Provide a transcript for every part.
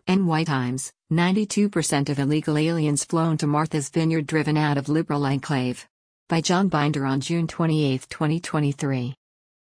NY Times, 92% of illegal aliens flown to Martha's Vineyard driven out of liberal enclave. By John Binder on June 28, 2023.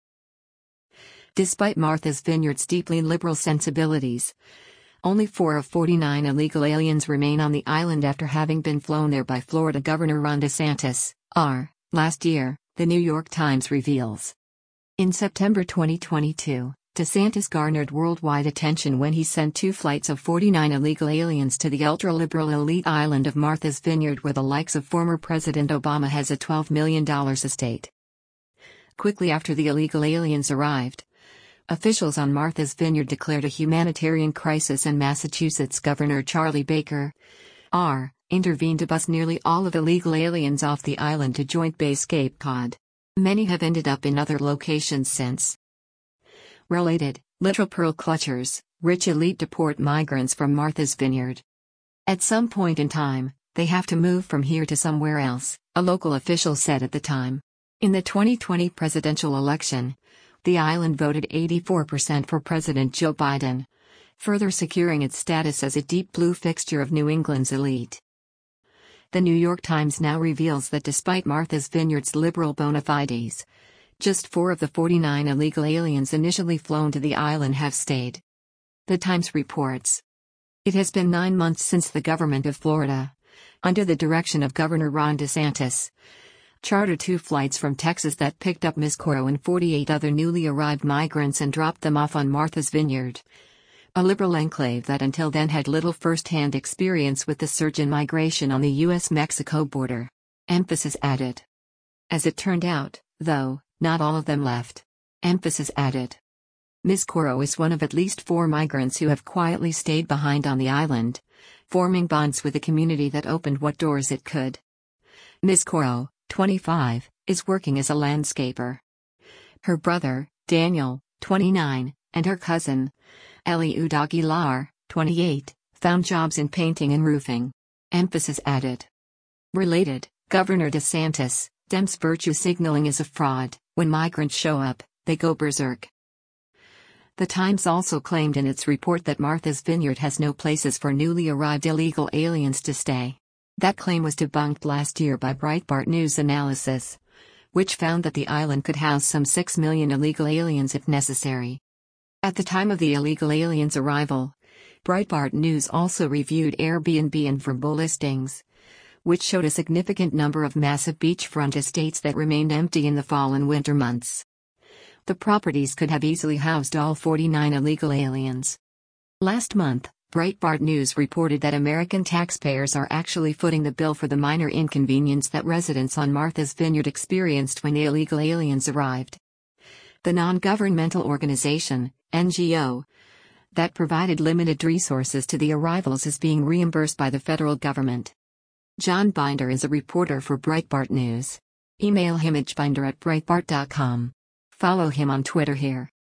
Despite Martha's Vineyard's deeply liberal sensibilities, only 4 of 49 illegal aliens remain on the island after having been flown there by Florida Governor Ron DeSantis, last year, the New York Times reveals. In September 2022, DeSantis garnered worldwide attention when he sent 2 flights of 49 illegal aliens to the ultra-liberal elite island of Martha's Vineyard, where the likes of former President Obama has a $12 million estate. Quickly after the illegal aliens arrived, officials on Martha's Vineyard declared a humanitarian crisis, and Massachusetts Governor Charlie Baker, intervened to bus nearly all of illegal aliens off the island to Joint Base Cape Cod. Many have ended up in other locations since. Related, literal pearl clutchers, rich elite deport migrants from Martha's Vineyard. At some point in time, they have to move from here to somewhere else, a local official said at the time. In the 2020 presidential election, the island voted 84% for President Joe Biden, further securing its status as a deep blue fixture of New England's elite. The New York Times now reveals that despite Martha's Vineyard's liberal bona fides, just 4 of the 49 illegal aliens initially flown to the island have stayed. The Times reports. It has been 9 months since the government of Florida, under the direction of Governor Ron DeSantis, chartered 2 flights from Texas that picked up Ms. Coro and 48 other newly arrived migrants and dropped them off on Martha's Vineyard, a liberal enclave that until then had little first-hand experience with the surge in migration on the U.S.-Mexico border. Emphasis added. As it turned out, though, not all of them left. Emphasis added. Ms. Coro is one of at least 4 migrants who have quietly stayed behind on the island, forming bonds with a community that opened what doors it could. Ms. Coro, 25, is working as a landscaper. Her brother, Daniel, 29, and her cousin, Eliud Aguilar, 28, found jobs in painting and roofing. Emphasis added. Related, Governor DeSantis, Dems virtue signaling is a fraud. When migrants show up, they go berserk. The Times also claimed in its report that Martha's Vineyard has no places for newly arrived illegal aliens to stay. That claim was debunked last year by Breitbart News analysis, which found that the island could house some 6 million illegal aliens if necessary. At the time of the illegal aliens' arrival, Breitbart News also reviewed Airbnb and Vrbo listings, which showed a significant number of massive beachfront estates that remained empty in the fall and winter months. The properties could have easily housed all 49 illegal aliens. Last month, Breitbart News reported that American taxpayers are actually footing the bill for the minor inconvenience that residents on Martha's Vineyard experienced when the illegal aliens arrived. The non-governmental organization, NGO, that provided limited resources to the arrivals is being reimbursed by the federal government. John Binder is a reporter for Breitbart News. Email him at binder@breitbart.com. Follow him on Twitter here.